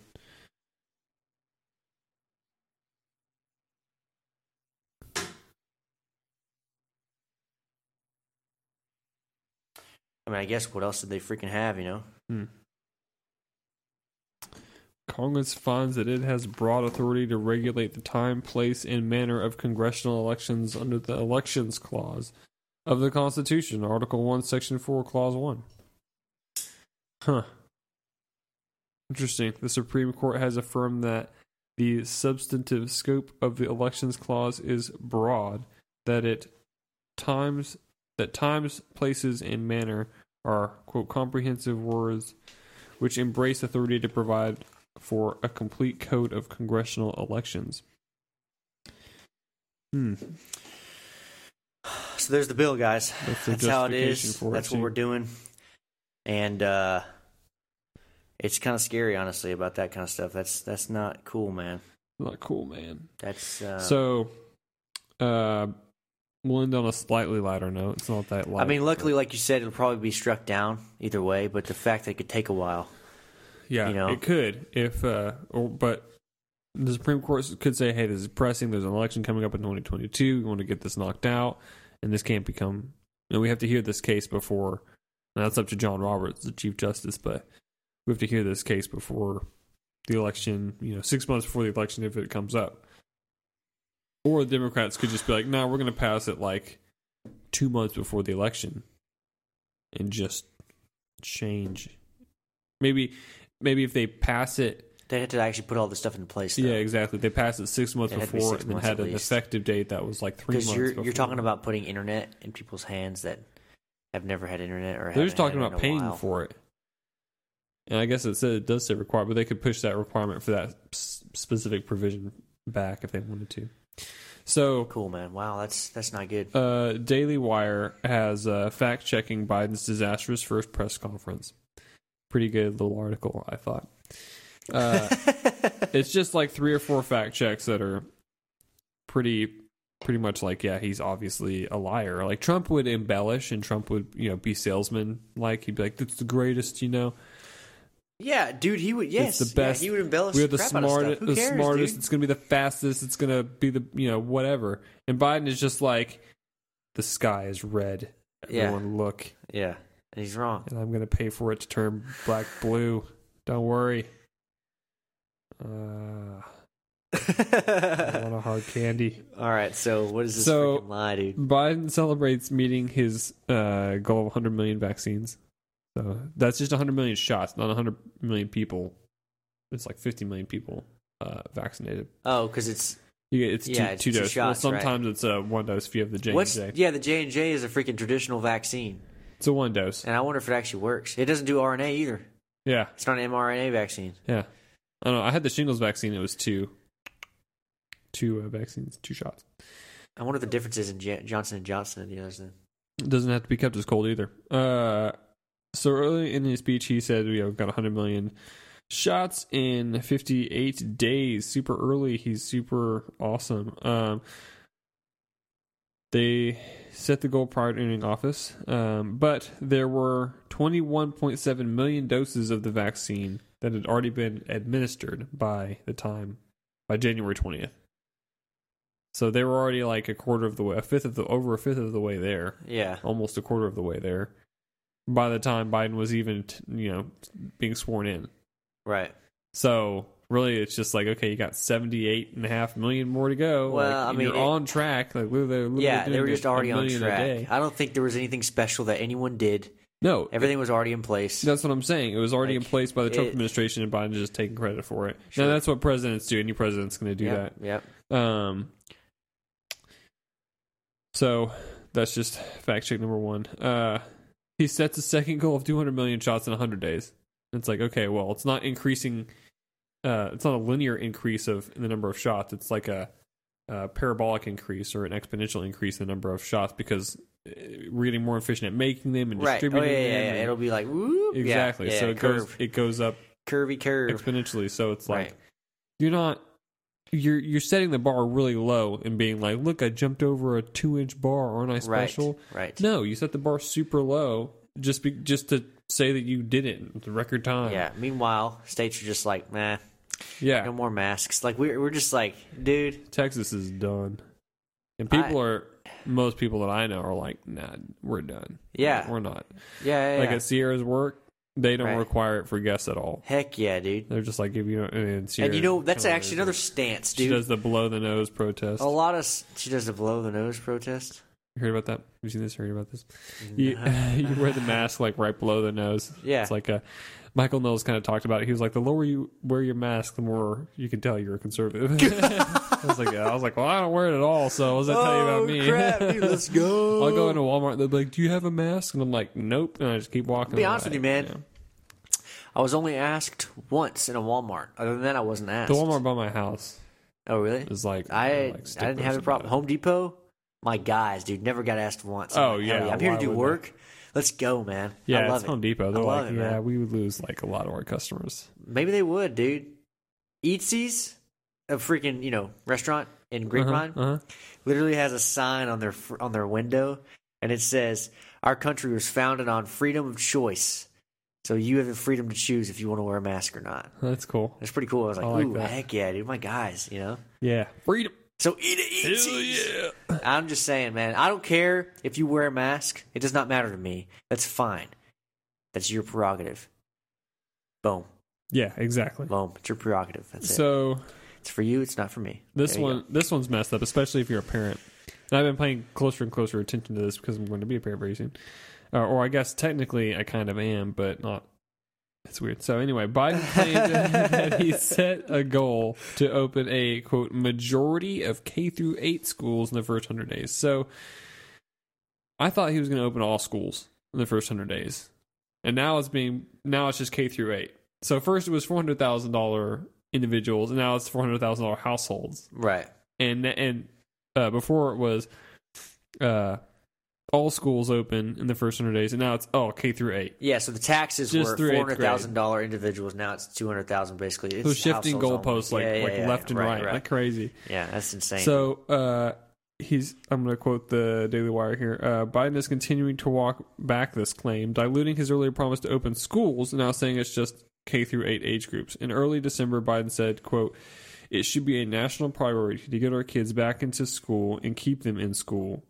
I mean, I guess what else did they freaking have, you know? Hmm. Congress finds that it has broad authority to regulate the time, place, and manner of congressional elections under the Elections Clause of the Constitution, Article one, Section four, Clause one. Huh. Interesting. The Supreme Court has affirmed that the substantive scope of the Elections Clause is broad, that it times that times, places, and manner are, quote, comprehensive words which embrace authority to provide for a complete code of congressional elections. Hmm. So there's the bill, guys. That's, That's how it is. For That's it what too. we're doing. And uh, it's kind of scary, honestly, about that kind of stuff. That's that's not cool, man. Not cool, man. That's uh, so. Uh, we'll end on a slightly lighter note. It's not that light. I mean, luckily, like you said, it'll probably be struck down either way. But the fact that it could take a while. Yeah, you know? It could if, uh, or, but the Supreme Court could say, "Hey, this is pressing. There's an election coming up in twenty twenty-two. We want to get this knocked out, and this can't become. You know, we have to hear this case before. And that's up to John Roberts, the Chief Justice, but we have to hear this case before the election. You know, six months before the election, if it comes up. Or the Democrats could just be like, "No, nah, we're going to pass it like two months before the election, and just change. Maybe." Maybe if they pass it... They had to actually put all this stuff into place, though. Yeah, exactly. They passed it six months before and then had an effective date that was like three months Because you're, before. you're talking about putting internet in people's hands that have never had internet or They're just talking had it about in a paying while. for it. And I guess it said it does say required, but they could push that requirement for that s- specific provision back if they wanted to. So cool, man. Wow, that's that's not good. Uh, Daily Wire has uh, fact-checking Biden's disastrous first press conference. Pretty good little article, I thought. Uh, it's just like three or four fact checks that are pretty, pretty much like, yeah, he's obviously a liar. Like Trump would embellish, and Trump would, you know, be salesman. Like he'd be like, "That's the greatest," you know. Yeah, dude, he would. Yes, it's the best. Yeah, he would embellish. We're the, the crap out of smartest. stuff. Who The cares, smartest. dude? It's gonna be the fastest. It's gonna be the, you know, whatever. And Biden is just like, the sky is red. Everyone yeah. look. Yeah. And he's wrong. And I'm going to pay for it to turn black blue. Don't worry. Uh, I want a hard candy. All right, so what is this so, freaking lie, dude? Biden celebrates meeting his uh, goal of one hundred million vaccines. So that's just one hundred million shots, not one hundred million people. It's like fifty million people uh, vaccinated. Oh, because it's... You get, it's yeah, two, it's two two doses. shots, well, sometimes right? it's a one dose if you have the J and What's, J. yeah, the J and J is a freaking traditional vaccine. It's a one dose. And I wonder if it actually works. It doesn't do R N A either. Yeah. It's not an mRNA vaccine. Yeah. I don't know. I had the shingles vaccine. It was two. Two uh, vaccines, two shots. I wonder what the difference is in J- Johnson and Johnson and the others then. It doesn't have to be kept as cold either. Uh, so early in his speech, he said, "We have got one hundred million shots in fifty-eight days. Super early. He's super awesome. Um, they set the goal prior to entering office, um, but there were twenty-one point seven million doses of the vaccine that had already been administered by the time, by January twentieth. So they were already like a quarter of the way, a fifth of the, over a fifth of the way there. Yeah. Almost a quarter of the way there. By the time Biden was even, you know, being sworn in. Right. So really, it's just like, okay, you got seventy-eight and a half million more to go. Well, like, I and mean, you're it, on track. Like, they're, they're yeah, they were just already on track. I I don't think there was anything special that anyone did. No, everything was already in place. That's what I'm saying. It was already like, in place by the Trump it, administration, and Biden just taking credit for it. Sure. Now that's what presidents do. Any president's going to do yep, that. Yep. Um. So that's just fact check number one. Uh, he sets a second goal of two hundred million shots in one hundred days. It's like, okay, well, it's not increasing. Uh, it's not a linear increase of in the number of shots. It's like a, a parabolic increase or an exponential increase in the number of shots because we're getting more efficient at making them and right. distributing oh, yeah, them. Yeah, yeah. And it'll be like whoop. exactly. Yeah, so yeah, it curve. goes it goes up curvy curve exponentially. So it's like right. you're not you're you're setting the bar really low and being like, look, I jumped over a two inch bar, aren't I special? Right. Right. No, you set the bar super low just be, just to say that you did it in the record time. Yeah. Meanwhile, states are just like, nah. Yeah. No more masks. Like we're we're just like, dude. Texas is done, and people I, are most people that I know are like, nah, we're done. Yeah, we're not. Yeah, yeah like yeah. at Sierra's work, they don't right. require it for guests at all. Heck yeah, dude. They're just like, if you know, and, Sierra, and you know that's actually another stance, dude. She does the below the nose protest. A lot of she does the below the nose protest. You heard about that? Have you seen this? Heard about this? You, you wear the mask like right below the nose. Yeah, it's like a. Michael Knowles kind of talked about it. He was like, the lower you wear your mask, the more you can tell you're a conservative. I was like, yeah. I was like, well, I don't wear it at all. So what does that oh, tell you about me? Crap, dude, let's go. I'll go into Walmart. And they'll be like, do you have a mask? And I'm like, nope. And I just keep walking. To be away. honest with you, man, yeah. I was only asked once in a Walmart. Other than that, I wasn't asked. The Walmart by my house. Oh, really? Is like I like I didn't have a problem. Home Depot, my guys, dude, never got asked once. I'm oh like, yeah, I'm here to do work. They? Let's go, man. Yeah, I love it's it. Home Depot. They're I like, love it, yeah, man. we would lose like a lot of our customers. Maybe they would, dude. Eatsies, a freaking you know restaurant in Grapevine, uh-huh, uh-huh. literally has a sign on their on their window, and it says, "Our country was founded on freedom of choice, so you have the freedom to choose if you want to wear a mask or not." That's cool. It's pretty cool. I was like, I like "Ooh, that. heck yeah, dude, my guys, you know." Yeah, freedom. So eat it, Eatsies. Hell yeah. I'm just saying, man. I don't care if you wear a mask. It does not matter to me. That's fine. That's your prerogative. Boom. Yeah, exactly. Boom. It's your prerogative. That's it. So It's for you. It's not for me. this There you one, go. this one's messed up, especially if you're a parent. And I've been paying closer and closer attention to this because I'm going to be a parent very soon. Uh, or I guess technically I kind of am, but not. It's weird. So anyway, Biden claimed that he set a goal to open a, quote, majority of K through eight schools in the first one hundred days. So I thought he was going to open all schools in the first one hundred days. And now it's being now it's just K through eight. So first it was four hundred thousand dollars individuals, and now it's four hundred thousand dollars households. Right. And and uh, before it was uh, all schools open in the first one hundred days, and now it's oh K through eight. Yeah, so the taxes Just were through eighth four hundred thousand dollars individuals. Now it's two hundred thousand dollars basically. It's So shifting households goalposts like, only. Yeah, like yeah, left yeah. and right, right, like crazy. Yeah, that's insane. So uh, he's, I'm going to quote the Daily Wire here. Uh, Biden is continuing to walk back this claim, diluting his earlier promise to open schools, and now saying it's just K through eight age groups. In early December, Biden said, quote, "It should be a national priority to get our kids back into school and keep them in school.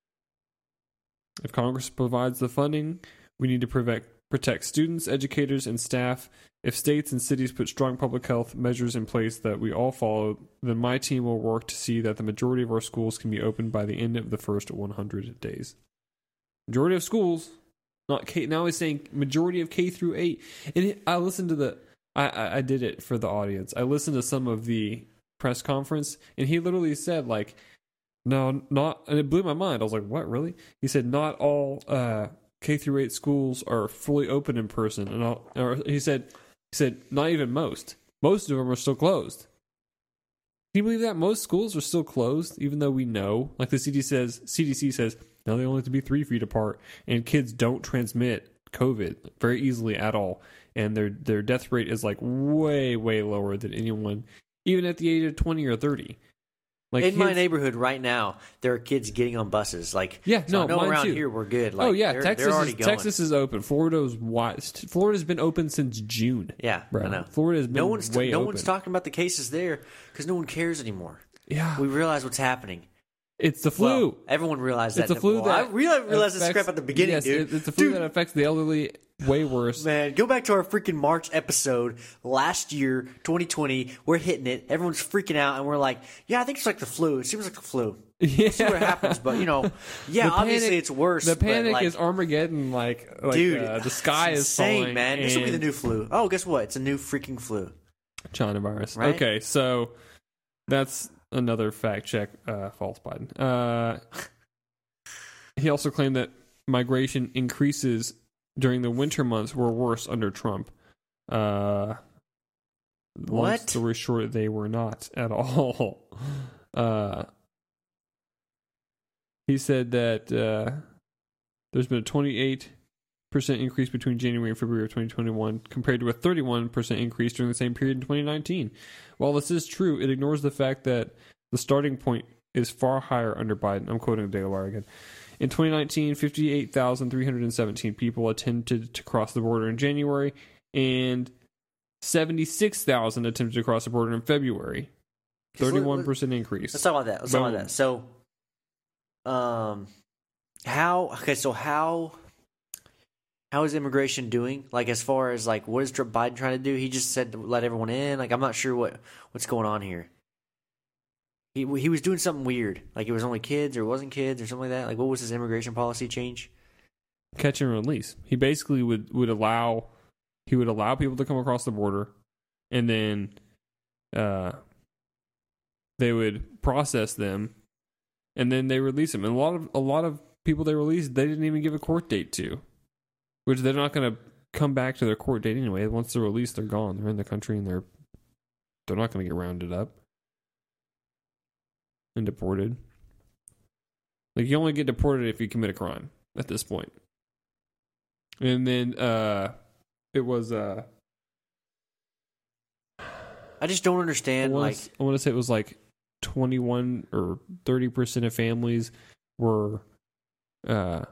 If Congress provides the funding, we need to prevent, protect students, educators, and staff. If states and cities put strong public health measures in place that we all follow, then my team will work to see that the majority of our schools can be opened by the end of the first one hundred days." Majority of schools, not K. Now he's saying majority of K through eight. And it, I listened to the, I, I, I did it for the audience. I listened to some of the press conference, and he literally said, like, no, not, and it blew my mind. I was like, what, really? He said, not all uh, K through eight schools are fully open in person. And I'll, or he said, he said, not even most. Most of them are still closed. Can you believe that? Most schools are still closed, even though we know, like the C D C says, C D C says, now they only have to be three feet apart, and kids don't transmit COVID very easily at all, and their their death rate is like way way lower than anyone, even at the age of twenty or thirty. Like in kids, my neighborhood right now, there are kids getting on buses. Like, yeah, so no, I know mine around too. here we're good. Like, oh yeah, they're, Texas they're already is, going. Texas is open. Florida's wide. Florida's been open since June. Yeah, bro. I know. Florida's been no one's way no open. one's talking about the cases there because no one cares anymore. Yeah, We realize what's happening. it's the flu. Well, everyone realized It's that. a flu well, that I realized, realized this affects- crap at the beginning, yes, dude. it- It's a flu Dude, that affects the elderly way worse. Man, go back to our freaking March episode last year, twenty twenty. We're hitting it. Everyone's freaking out, and we're like, "Yeah, I think it's like the flu. It seems like the flu. Yeah. We'll see what happens." But you know, yeah, The obviously panic- it's worse. The but, panic like, is Armageddon. Like, like dude, uh, the sky it's is insane, falling. man. This will be the and- new flu. Oh, guess what? It's a new freaking flu. China virus. Right? Okay, so that's another fact check. Uh, false Biden. Uh, he also claimed that migration increases during the winter months were worse under Trump. Uh, long What? story short, they were not at all. Uh, he said that uh, there's been a twenty-eight percent increase between January and February of twenty twenty-one compared to a thirty-one percent increase during the same period in twenty nineteen. While this is true, it ignores the fact that the starting point is far higher under Biden. I'm quoting the Daily Wire again. In twenty nineteen, fifty-eight thousand three hundred seventeen people attempted to cross the border in January, and seventy-six thousand attempted to cross the border in February. thirty-one percent increase. Let's talk about that. Let's talk about Boom. that. So, um, how? Okay, so how? How is immigration doing? Like, as far as like, what is Trump Biden trying to do? He just said to let everyone in. Like, I'm not sure what what's going on here. He he was doing something weird. Like, it was only kids, or it wasn't kids, or something like that. Like, what was his immigration policy change? Catch and release. He basically would, would allow he would allow people to come across the border, and then uh, they would process them, and then they release them. And a lot of a lot of people they released, they didn't even give a court date to, which they're not going to come back to their court date anyway. Once they're released, they're gone. They're in the country, and they're they're not going to get rounded up and deported. Like, you only get deported if you commit a crime at this point. And then uh it was uh I just don't I understand. want Like, to I want to say it was like twenty-one or thirty percent of families were uh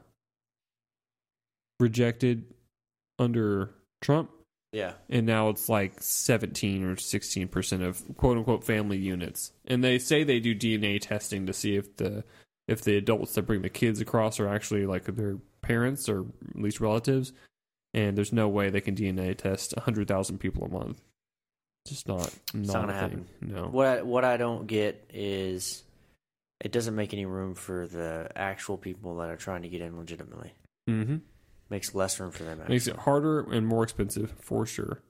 rejected under Trump, yeah, and now it's like seventeen or sixteen percent of quote unquote family units. And they say they do D N A testing to see if the if the adults that bring the kids across are actually like their parents or at least relatives. And there's no way they can D N A test one hundred thousand people a month. Just not, not, not gonna a thing. happen. No. what I, what I don't get is it doesn't make any room for the actual people that are trying to get in legitimately. Mm-hmm. Makes less room for them. Makes Actually. it harder and more expensive for sure.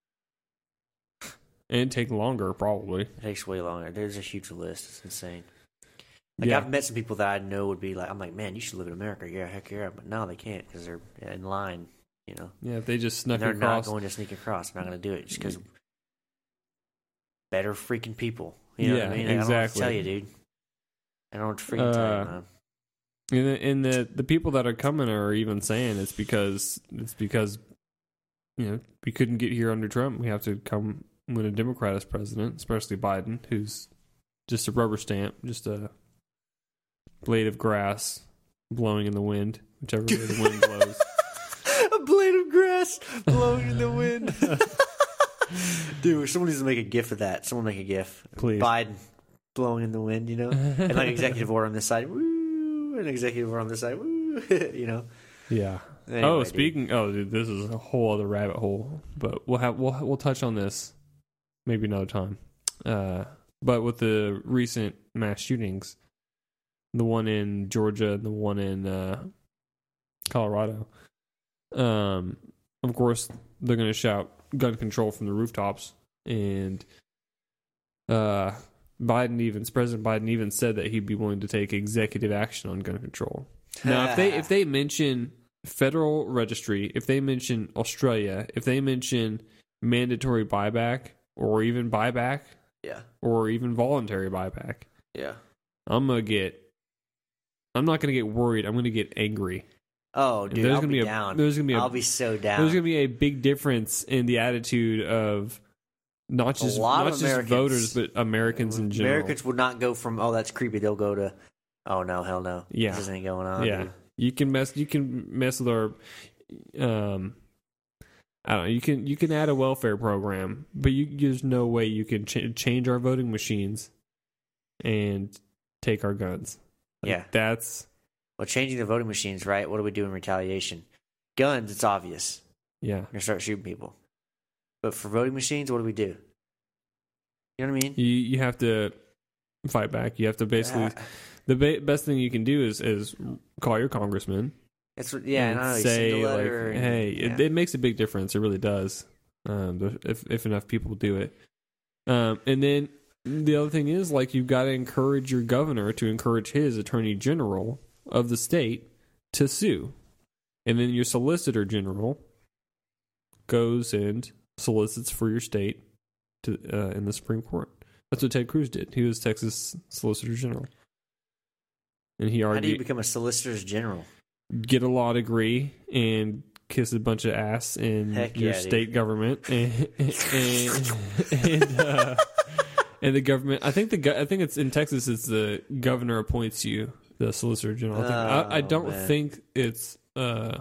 And take longer, probably. It takes way longer. There's a huge list. It's insane. Like, Yeah. I've met some people that I know would be like, I'm like, man, you should live in America. Yeah, heck yeah. But no, they can't because they're in line, you know. Yeah, if they just snuck They're across. not going to sneak across. They're not going to do it just because better freaking people. You know Yeah, what I mean? Like, I don't know what to exactly. tell you, dude. I don't know what to freaking tell Uh, you, man. And the, and the the people that are coming are even saying it's because it's because you know we couldn't get here under Trump. We have to come when a Democrat is president, especially Biden, who's just a rubber stamp, just a blade of grass blowing in the wind, whichever way the wind blows. A blade of grass blowing in the wind. Dude, someone needs to make a gif of that. Someone make a gif. Please. Biden blowing in the wind, you know? And like executive order on this side, woo, and executive order on this side, woo, you know? Yeah. Anyway, oh, dude. speaking. Oh, dude, this is a whole other rabbit hole. But we'll have we'll we'll touch on this maybe another time. Uh, but with the recent mass shootings, the one in Georgia and the one in uh, Colorado, um, of course they're going to shout gun control from the rooftops, and uh, Biden even President Biden even said that he'd be willing to take executive action on gun control. Now, if they if they mention federal registry, if they mention Australia, if they mention mandatory buyback or even buyback Yeah. or even voluntary buyback, Yeah. I'm gonna get. I'm not gonna get worried. I'm gonna get angry. Oh, dude, there's I'll gonna be, be a, down. There's gonna be a, I'll be so down. There's gonna be a big difference in the attitude of not just a lot not of just Americans, voters, but Americans in general. Americans would not go from, oh, that's creepy. They'll go to, oh, no, hell no. Yeah. This ain't going on. Yeah. Dude. You can mess. You can mess with our. Um, I don't know. You can you can add a welfare program, but you, there's no way you can ch- change our voting machines and take our guns. Like, yeah, that's well, changing the voting machines, right? What do we do in retaliation? Guns, it's obvious. yeah. You're gonna start shooting people. But for voting machines, what do we do? You know what I mean? You you have to fight back. You have to basically. Uh, The ba- best thing you can do is is call your congressman. It's yeah, and and I know, say send a like, letter and- hey, yeah. it, it makes a big difference. It really does. Um, if if enough people do it, um, and then the other thing is like you've got to encourage your governor to encourage his attorney general of the state to sue, and then your solicitor general goes and solicits for your state to uh, in the Supreme Court. That's what Ted Cruz did. He was Texas Solicitor General. And he argued, How do you become a solicitor's general? Get a law degree and kiss a bunch of ass in Heck your yeah, state dude. government and and, and, uh, and the government. I think the go- I think it's in Texas. It's the governor appoints you the solicitor general. I, think, I, I Oh, don't man. think it's uh,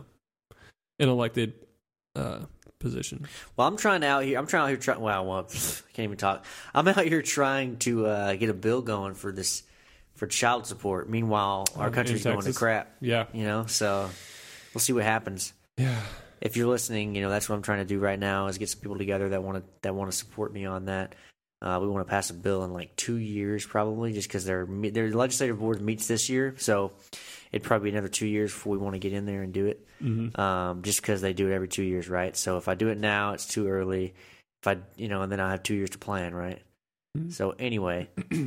an elected uh, position. Well, I'm trying out here. I'm trying out here. Try, wow, well, I can't even talk. I'm out here trying to uh, get a bill going for this for child support. Meanwhile, our Um, in country's going to Texas? crap. Yeah, You know, so we'll see what happens. yeah. If you're listening, you know that's what I'm trying to do right now is get some people together that want to that want to support me on that. Uh, we want to pass a bill in like two years, probably, just because their their legislative board meets this year, so it'd probably be another two years before we want to get in there and do it. Mm-hmm. Um, just because they do it every two years, right? So if I do it now, it's too early. If I, you know, and then I have two years to plan, right? Mhm. So anyway,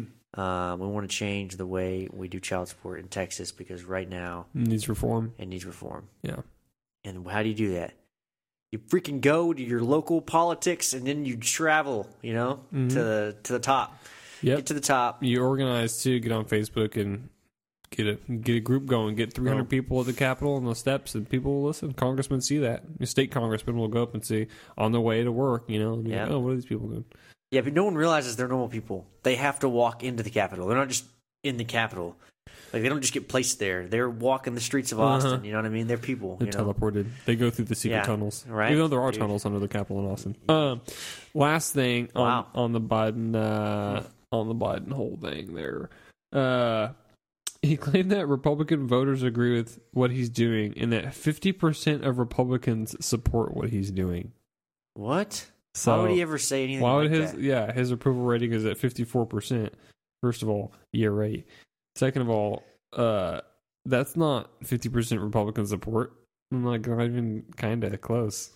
um, we want to change the way we do child support in Texas because right now Needs reform. it needs reform. Yeah. And how do you do that? You freaking go to your local politics and then you travel, you know, Mhm. to the to the top. Yep. Get to the top. You organize too. Get on Facebook and get a get a group going. Get three hundred Oh. people at the Capitol on the steps, and people will listen. Congressmen see that. Your state congressman will go up and see on their way to work. You know, and be Yeah. like, oh, what are these people doing? Yeah, but no one realizes they're normal people. They have to walk into the Capitol. They're not just in the Capitol. Like they don't just get placed there. They're walking the streets of Austin. Uh-huh. You know what I mean? They're people. They're You know? teleported. They go through the secret Yeah, tunnels, right, Even though there are dude. tunnels under the Capitol in Austin. Um, last thing on Wow. on the Biden uh, on the Biden whole thing there. Uh, he claimed that Republican voters agree with what he's doing, and that fifty percent of Republicans support what he's doing. What? So why would he ever say anything why like would his that? yeah his approval rating is at fifty four percent? First of all, yeah, right. Second of all, uh, that's not fifty percent Republican support. I'm like not even kind of close.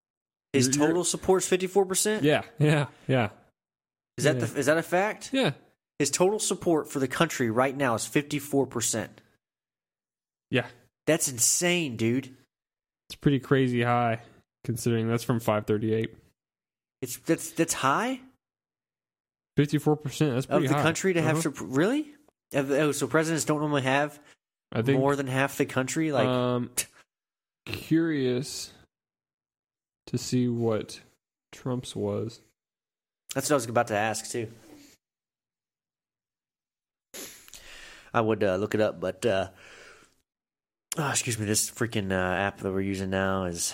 His You're- you're- total support's fifty-four percent? Yeah, yeah, yeah, Is that yeah. the is that a fact? yeah, His total support for the country right now is fifty-four percent. yeah. That's insane, dude. It's pretty crazy high considering that's from five thirty-eight. It's that's that's high fifty-four percent. That's of pretty the high. country to have Uh-huh. sup- really? Of- Oh, so presidents don't normally have I think more than half the country? Like, um, curious to see what Trump's was. that's what I was about to ask too. I would uh, look it up, but uh, oh, excuse me, this freaking uh, app that we're using now is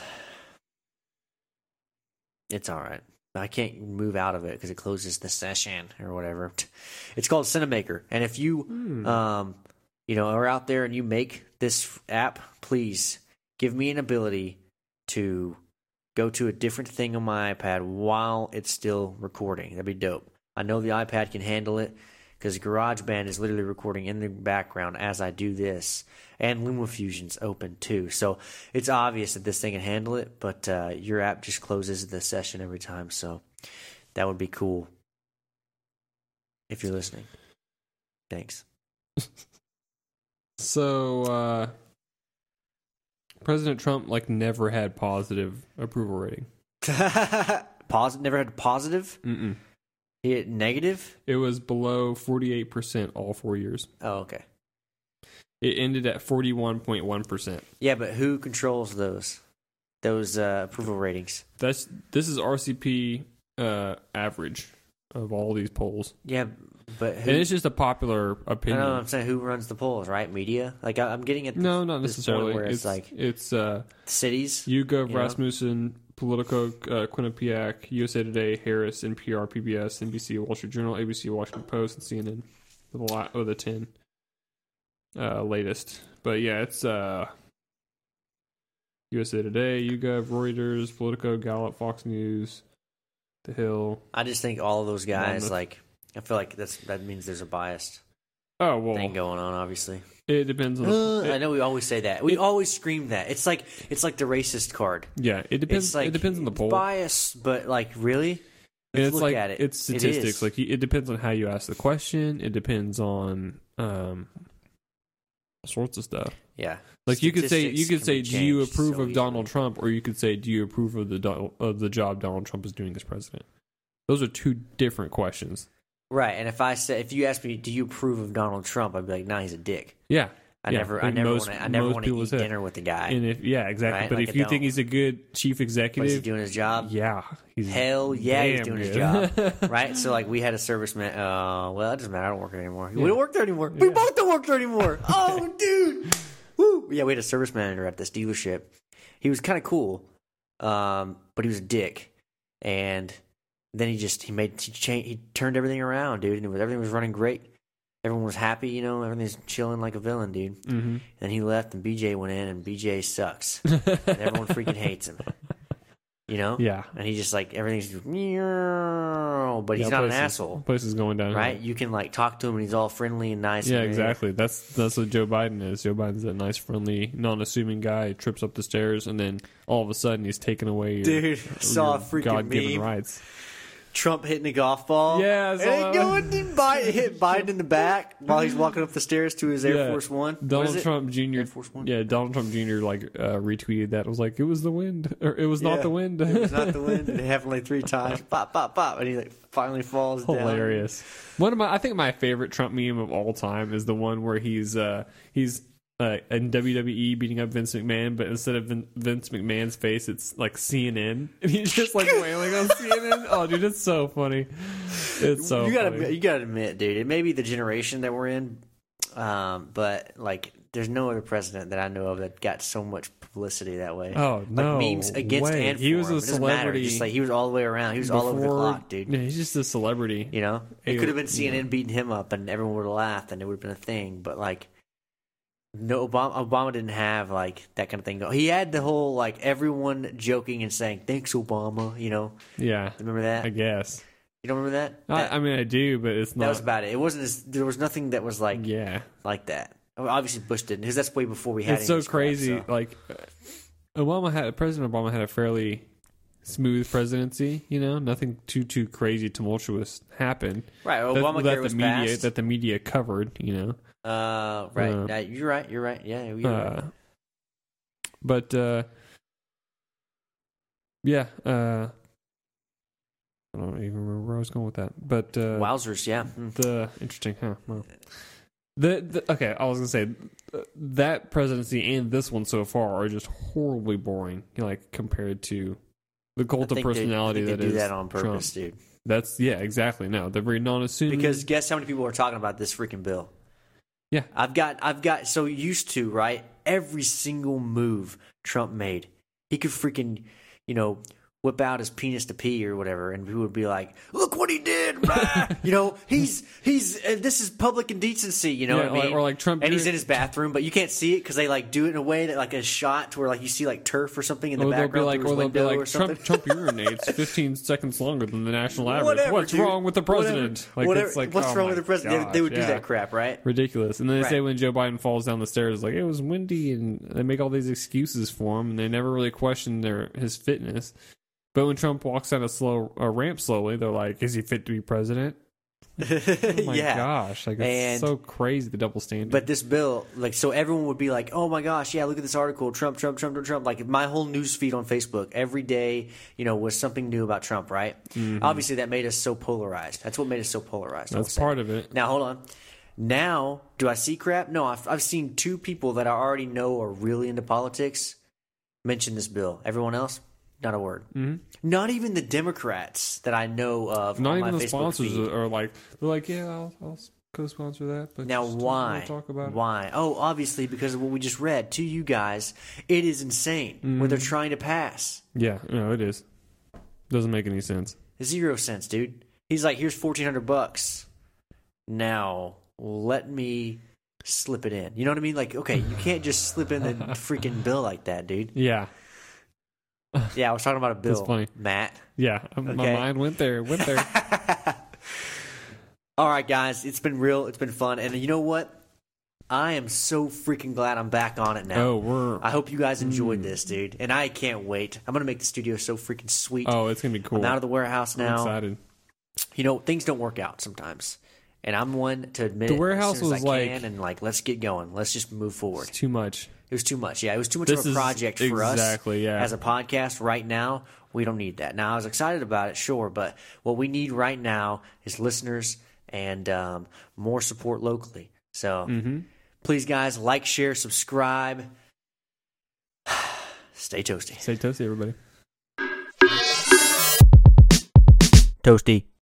it's all right. I can't move out of it because it closes the session or whatever. It's called Cinemaker, and if you Hmm. um, you know, are out there and you make this app, please give me an ability to go to a different thing on my iPad while it's still recording. That'd be dope. I know the iPad can handle it because GarageBand is literally recording in the background as I do this, and LumaFusion's open too. So it's obvious that this thing can handle it, but uh, your app just closes the session every time. So that would be cool if you're listening. Thanks. So, uh, President Trump like never had positive approval rating. Positive, never had positive. Mm-mm. He had negative. It was below forty-eight percent all four years. Oh, okay. It ended at forty-one point one percent. Yeah, but who controls those those uh, approval ratings? That's this is R C P uh, average of all these polls. Yeah, but who, And it's just a popular I opinion. don't know. I'm saying who runs the polls, right? Media. Like I, I'm getting at this, No, not this necessarily. point where It's it's, like it's uh, cities. YouGov, you know? Rasmussen, Politico, uh, Quinnipiac, U S A Today, Harris, N P R, P B S, N B C, Wall Street Journal, A B C, Washington Post, and C N N. The lot of the ten uh, latest, but yeah, it's uh, U S A Today, YouGov, Reuters, Politico, Gallup, Fox News, The Hill. I just think all of those guys, Monmouth. like, I feel like that's that means there's a biased Oh well, thing going on. Obviously, it depends on. uh, The, I it, know we always say that. We it- always scream that. It's like it's like the racist card. yeah, it depends. It's like it depends on the it's poll. biased, but like really, And let's it's look like at it. it's It statistics. is. like it depends on how you ask the question. It depends on um, all sorts of stuff. yeah. Like you could say, Statistics you could can say, be do you changed approve so of Donald easily. Trump, or you could say, do you approve of the do- of the job Donald Trump is doing as president? Those are two different questions. Right, and if I say, if you ask me, do you approve of Donald Trump? I'd be like, nah, he's a dick. Yeah, I yeah. never, I And never most- want to, I never most want to people eat say- dinner with the guy. And if yeah, exactly. Right? But Like if I you don't. think he's a good chief But is executive, he doing his job? yeah, he's Hell yeah, he's damn doing his good. job. Right? So like we had a serviceman. Uh, well, it doesn't matter. I don't work there anymore. We Yeah. don't work there anymore. We Yeah. both don't work there anymore. Oh, dude. Woo. Yeah, we had a service manager at this dealership. He was kind of cool, um, but he was a dick. And then he just he made he changed he turned everything around, dude. And it was, everything was running great. Everyone was happy, you know. Everything's chilling like a villain, dude. hmm And he left, and B J went in, and B J sucks, and everyone freaking hates him. You know? Yeah, And he just like everything's, meow, but he's Yeah, not an place is- asshole, Place is going down, right? You can like talk to him, and he's all friendly and nice. Yeah, and exactly. That's that's what Joe Biden is. Joe Biden's that nice, friendly, non-assuming guy. He trips up the stairs, and then all of a sudden he's taking away your, Dude, your saw a freaking God-given meme. rights. Trump hitting a golf ball. Yeah, I saw and that it one. going to Biden, hit Biden in the back while he's walking up the stairs to his Air Yeah. Force One. What Donald is it? Trump Junior Air Force One. Yeah, Donald Trump Junior like uh, retweeted that. It was like it was the wind, or it was Yeah, not the wind. It was not the wind. And it happened like three times. Pop, pop, pop, and he like finally falls down. Hilarious. One of my, I think my favorite Trump meme of all time is the one where he's uh he's uh, in W W E beating up Vince McMahon, but instead of Vin- Vince McMahon's face, it's like C N N, and he's just like wailing on C N N. Oh, dude, it's so funny. It's so you gotta funny. you gotta admit, dude, it may be the generation that we're in, um, but like, there's no other president that I know of that got so much publicity that way. Oh Like no, memes against way. and for he was him. a It doesn't matter. celebrity. Just like he was all the way around. He was all over the before- clock, dude. Yeah, he's just a celebrity. You know, it He- could have been C N N yeah. beating him up, and everyone would have laughed, and it would have been a thing. But like, no, Obama, Obama didn't have like that kind of thing. He had the whole like everyone joking and saying "Thanks, Obama." You know, Yeah, remember that? I guess. You don't remember that? That, I, I mean, I do, but it's that not. was about it. It wasn't as there was nothing that was like yeah, like that. Well, obviously, Bush didn't, because that's way before we had. it's any so of this crap, crazy. so. Like uh, Obama had President Obama had a fairly smooth presidency. You know, nothing too too crazy tumultuous happened. Right, That- Obamacare that was the media passed. that the media covered. You know, Uh, right. Uh, Uh, you're right. You're right. Yeah, you're uh, right. but uh, yeah, uh, I don't even remember where I was going with that. But uh, Wowzers. Yeah. Hmm. The interesting, huh? Well, the, the okay, I was gonna say uh, that presidency and this one so far are just horribly boring. You know, like compared to the I cult of think they- personality I think that they do is that on purpose, Trump. dude. That's yeah, exactly. No, they're very non-assuming. Because guess how many people are talking about this freaking bill? Yeah. I've got I've got so used to, right? Every single move Trump made. He could freaking, you know, whip out his penis to pee or whatever, and people would be like, "Look what he did!" rah!" You know, he's he's uh, this is public indecency. You know Yeah, what I or- mean? or like Trump and he's did- in his bathroom, but you can't see it because they like do it in a way that like a shot to where like you see like turf or something in the or they'll be background like, through or his they'll be window like, or something. Trump, Trump urinates fifteen seconds longer than the national average. Whatever, What's dude. wrong with the Whatever. president? Like, Whatever. it's like, What's oh wrong my with the president? gosh, they, they would do yeah. that crap, right? Ridiculous. And then they Right. say when Joe Biden falls down the stairs, like it was windy, and they make all these excuses for him, and they never really question their his fitness. But when Trump walks down a slow a ramp slowly, they're like, "Is he fit to be president?" Oh my yeah. gosh, like it's And- so crazy the double standard. But this bill, like, so everyone would be like, "Oh my gosh, yeah, look at this article, Trump, Trump, Trump, Trump, Trump." Like my whole news feed on Facebook every day, you know, was something new about Trump. Right? Mhm. Obviously, that made us so polarized. That's what made us so polarized. I'll that's say. part of it. Now, hold on. Now, do I see crap? No, I've, I've seen two people that I already know are really into politics mention this bill. Everyone else, not a word. Mm-hmm. Not even the Democrats that I know of. Not on even my the Facebook sponsors feed. are like, they're like, yeah, I'll, I'll co-sponsor that. But Now, just don't why? wanna talk about it. Why? Oh, obviously because of what we just read to you guys. It is insane Mm-hmm. what they're trying to pass. Yeah, no, it is. Doesn't make any sense. Zero sense, dude. He's like, here's fourteen hundred bucks. Now, let me slip it in. You know what I mean? Like, okay, you can't just slip in the freaking bill like that, dude. Yeah, Yeah, I was talking about a bill, That's funny. Matt. yeah. My Okay. mind went there, went there. All right, guys, it's been real. It's been fun. And you know what? I am so freaking glad I'm back on it now. Oh, we're. I hope you guys enjoyed Mm. this, dude. And I can't wait. I'm going to make the studio so freaking sweet. Oh, it's gonna be cool. I'm out of the warehouse I'm now. excited. You know, things don't work out sometimes. And I'm one to admit The it warehouse as soon as was I like- can, and like, let's get going. Let's just move forward. It's too much. It was too much. Yeah, it was too much This of a is project for us. exactly, yeah. As a podcast right now, we don't need that. Now, I was excited about it, sure, but what we need right now is listeners and um, more support locally. So Mm-hmm. please, guys, like, share, subscribe. Stay toasty. Say toasty, everybody. Toasty.